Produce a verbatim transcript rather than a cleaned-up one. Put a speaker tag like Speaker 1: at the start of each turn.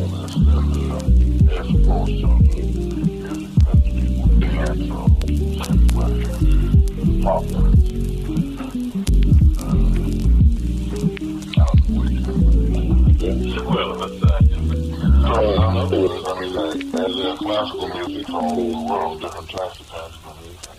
Speaker 1: as, as, uh, as opposed to the music that people dance or sing with, pop music. Well, that's that. Uh, in other words, I mean, like, as in classical music all over the world, different types of classical music.